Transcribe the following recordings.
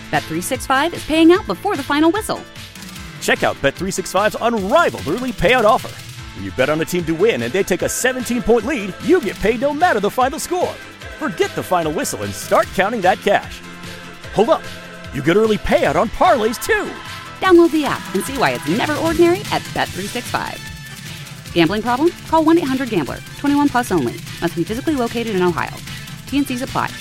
Bet365 is paying out before the final whistle. Check out Bet365's unrivaled early payout offer. When you bet on a team to win and they take a 17-point lead, you get paid no matter the final score. Forget the final whistle and start counting that cash. Hold up. You get early payout on parlays, too. Download the app and see why it's never ordinary at Bet365. Gambling problem? Call 1-800-GAMBLER. 21 plus only. Must be physically located in Ohio. T&Cs apply.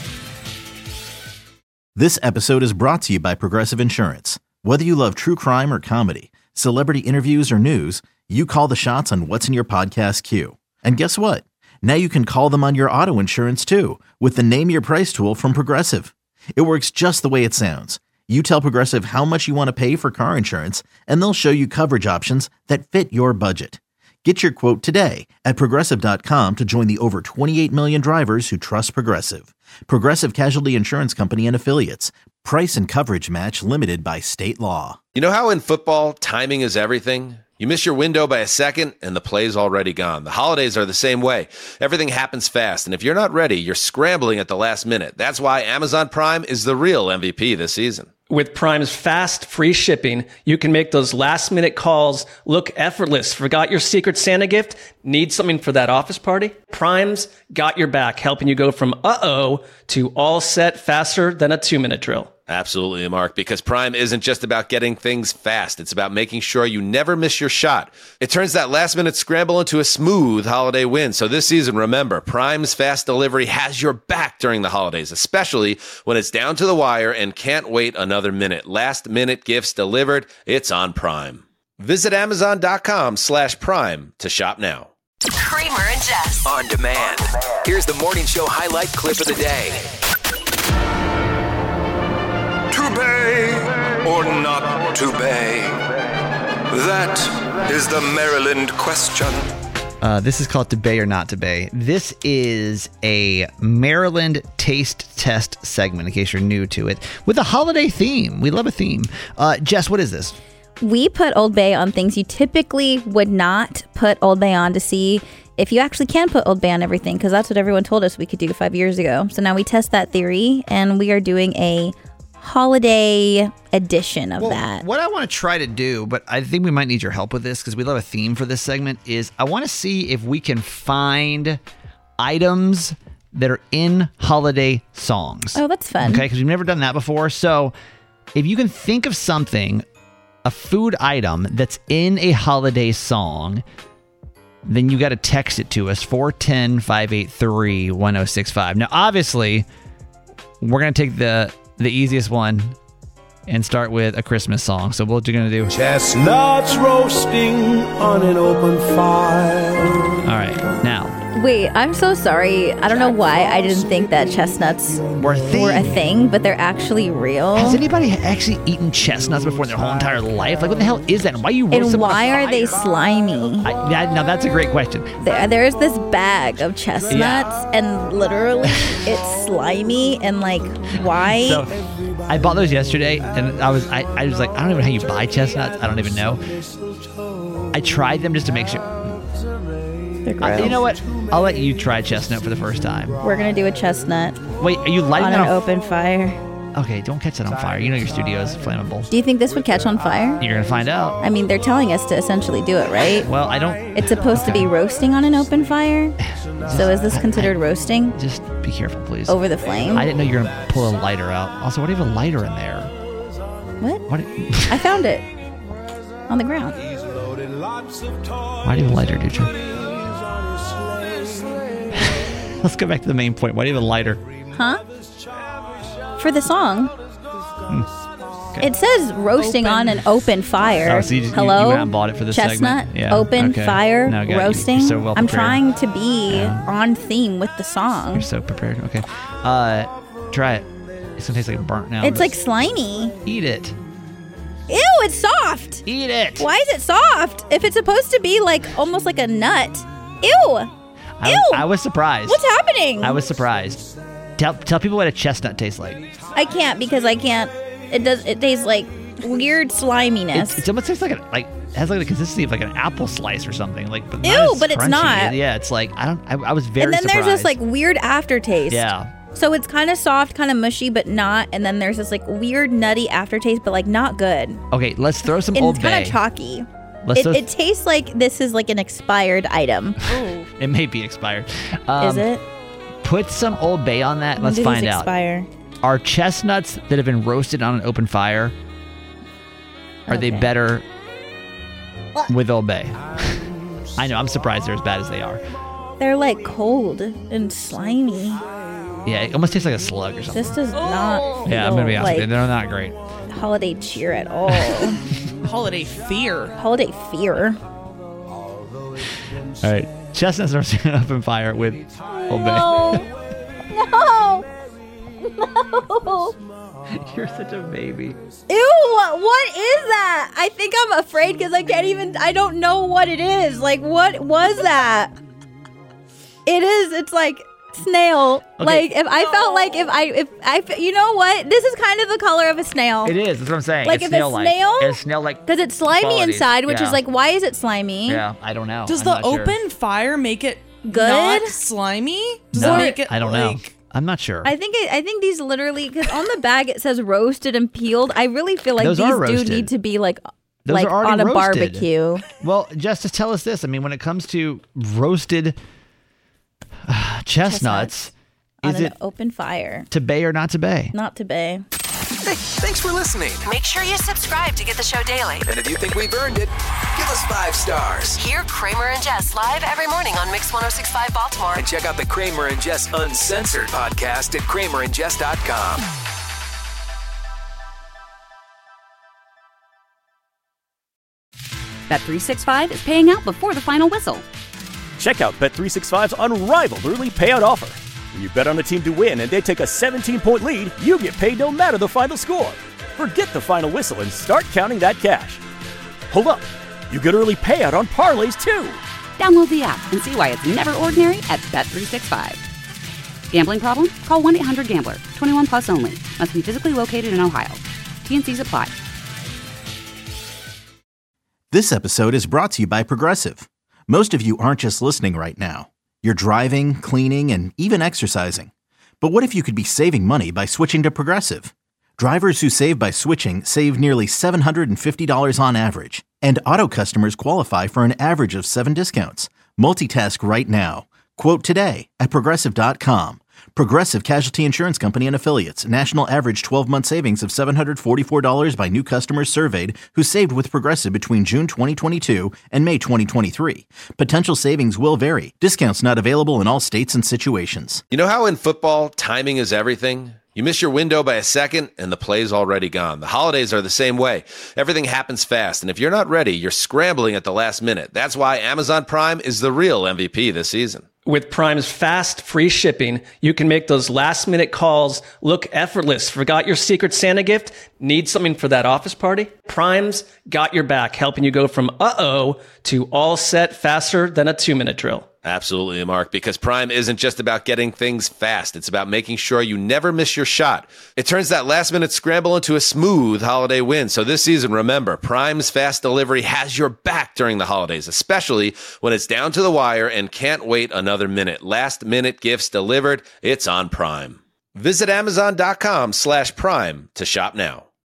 This episode is brought to you by Progressive Insurance. Whether you love true crime or comedy, celebrity interviews or news, you call the shots on what's in your podcast queue. And guess what? Now you can call them on your auto insurance too with the Name Your Price tool from Progressive. It works just the way it sounds. You tell Progressive how much you want to pay for car insurance, and they'll show you coverage options that fit your budget. Get your quote today at Progressive.com to join the over 28 million drivers who trust Progressive. Progressive Casualty Insurance Company and Affiliates. Price and coverage match limited by state law. You know how in football, timing is everything? You miss your window by a second, and the play's already gone. The holidays are the same way. Everything happens fast, and if you're not ready, you're scrambling at the last minute. That's why Amazon Prime is the real MVP this season. With Prime's fast, free shipping, you can make those last-minute calls look effortless. Forgot your Secret Santa gift? Need something for that office party? Prime's got your back, helping you go from uh-oh to all set faster than a 2-minute drill. Absolutely, Mark, because Prime isn't just about getting things fast. It's about making sure you never miss your shot. It turns that last-minute scramble into a smooth holiday win. So this season, remember, Prime's fast delivery has your back during the holidays, especially when it's down to the wire and can't wait another minute. Last-minute gifts delivered. It's on Prime. Visit Amazon.com/Prime to shop now. Kramer and Jess. On demand. Here's the morning show highlight clip of the day. To bay or not to bay? That is the Maryland question. This is called To Bay or Not to Bay. This is a Maryland taste test segment, in case you're new to it, with a holiday theme. We love a theme. Jess, what is this? We put Old Bay on things you typically would not put Old Bay on to see if you actually can put Old Bay on everything, because that's what everyone told us we could do 5 years ago. So now we test that theory, and we are doing a holiday edition of that. What I want to try to do, but I think we might need your help with this because we love a theme for this segment, is I want to see if we can find items that are in holiday songs. Oh, that's fun. Okay, because we've never done that before. So if you can think of something, a food item that's in a holiday song, then you got to text it to us, 410-583-1065. Now, obviously, we're going to take the easiest one and start with a Christmas song. So what you're going to do? Chestnuts roasting on an open fire. All right, now. Wait, I'm so sorry. I don't know why I didn't think that chestnuts were a thing, but they're actually real. Has anybody actually eaten chestnuts before in their whole entire life? Like, what the hell is that? Why are you roasting them on a fire? And why are they slimy? Now, that's a great question. There's this bag of chestnuts, and literally it's slimy, and like, why? So, I bought those yesterday, and I was like, I don't even know how you buy chestnuts. I don't even know. I tried them just to make sure. You know what? I'll let you try chestnut for the first time. We're going to do a chestnut. Wait, are you lighting on it an open fire? Okay, don't catch that on fire. You know your studio is flammable. Do you think this would catch on fire? You're going to find out. I mean, they're telling us to essentially do it, right? Well, I don't... It's supposed to be roasting on an open fire? So is this considered roasting? Just be careful, please. Over the flame? I didn't know you were going to pull a lighter out. Also, what do you have a lighter in there? What? I found it. On the ground. Why do you have a lighter, dude? Let's go back to the main point. Why do you have a lighter? Huh? For the song. Okay. It says roasting on an open fire. Oh, so you Hello? You went and bought it for this Chestnut, segment? Yeah. open fire, No, roasting. You're so well I'm prepared. trying to be on theme with the song. You're so prepared. Okay. Try it. It's going to taste like burnt now. It's like slimy. Eat it. Ew, it's soft. Eat it. Why is it soft? If it's supposed to be like almost like a nut. Ew. I was surprised. What's happening? I was surprised. Tell people what a chestnut tastes like. I can't because I can't. It tastes like weird sliminess. It almost tastes like it has like the consistency of like an apple slice or something. Like, but ew, but it's not. Yeah, it's like I was very. And then surprised. there's this like weird aftertaste. Yeah. So it's kind of soft, kind of mushy, but not. And then there's this like weird nutty aftertaste, but like not good. Okay, let's throw some And Old it's Bay. kind of chalky. It tastes like this is like an expired item. It may be expired. Is it? Put some Old Bay on that. When Let's do find these out. expire? Are chestnuts that have been roasted on an open fire, are they better with Old Bay? I know, I'm surprised they're as bad as they are. They're like cold and slimy. Yeah, it almost tastes like a slug or something. This does not Yeah, I'm going to be honest with you. like They're not great. holiday cheer at all. Holiday fear. Holiday fear. All right. Chestnuts roasted on an open fire with Old Bay. No. No. You're such a baby. Ew, what is that? I think I'm afraid because I don't know what it is. Like, what was that? It's like snail. Okay. Like, if you know what? This is kind of the color of a snail. It is. That's what I'm saying. Like, it's if a snail? It's snail-like. Because it's slimy qualities. inside, which Yeah. is like, why is it slimy? Yeah, I don't know. Does I'm the not sure. open fire make it Good? not slimy? Does No, it make it I don't know. like... I'm not sure. I think these literally, because on the bag it says roasted and peeled. I really feel like Those these are do roasted. need to be like Those are already on a roasted. barbecue. Well, Justice, tell us this. I mean, when it comes to roasted chestnuts, On is an it open fire. to bay or not to bay? Not to bay. Hey, thanks for listening. Make sure you subscribe to get the show daily. And if you think we've earned it, give us 5 stars. Hear Kramer and Jess live every morning on Mix 106.5 Baltimore. And check out the Kramer and Jess Uncensored podcast at kramerandjess.com. Bet365 is paying out before the final whistle. Check out Bet365's unrivaled early payout offer. When you bet on a team to win and they take a 17-point lead, you get paid no matter the final score. Forget the final whistle and start counting that cash. Hold up. You get early payout on parlays too. Download the app and see why it's never ordinary at Bet365. Gambling problem? Call 1-800-GAMBLER. 21 plus only. Must be physically located in Ohio. T&Cs apply. This episode is brought to you by Progressive. Most of you aren't just listening right now. You're driving, cleaning, and even exercising. But what if you could be saving money by switching to Progressive? Drivers who save by switching save nearly $750 on average. And auto customers qualify for an average of 7 discounts. Multitask right now. Quote today at Progressive.com. Progressive Casualty Insurance Company and Affiliates. National average 12-month savings of $744 by new customers surveyed who saved with Progressive between June 2022 and May 2023. Potential savings will vary. Discounts not available in all states and situations. You know how in football, timing is everything? You miss your window by a second, and the play's already gone. The holidays are the same way. Everything happens fast, and if you're not ready, you're scrambling at the last minute. That's why Amazon Prime is the real MVP this season. With Prime's fast, free shipping, you can make those last-minute calls look effortless. Forgot your Secret Santa gift? Need something for that office party? Prime's got your back, helping you go from uh-oh to all set faster than a 2-minute drill. Absolutely, Mark, because Prime isn't just about getting things fast. It's about making sure you never miss your shot. It turns that last-minute scramble into a smooth holiday win. So this season, remember, Prime's fast delivery has your back during the holidays, especially when it's down to the wire and can't wait another minute. Last-minute gifts delivered. It's on Prime. Visit Amazon.com/Prime to shop now.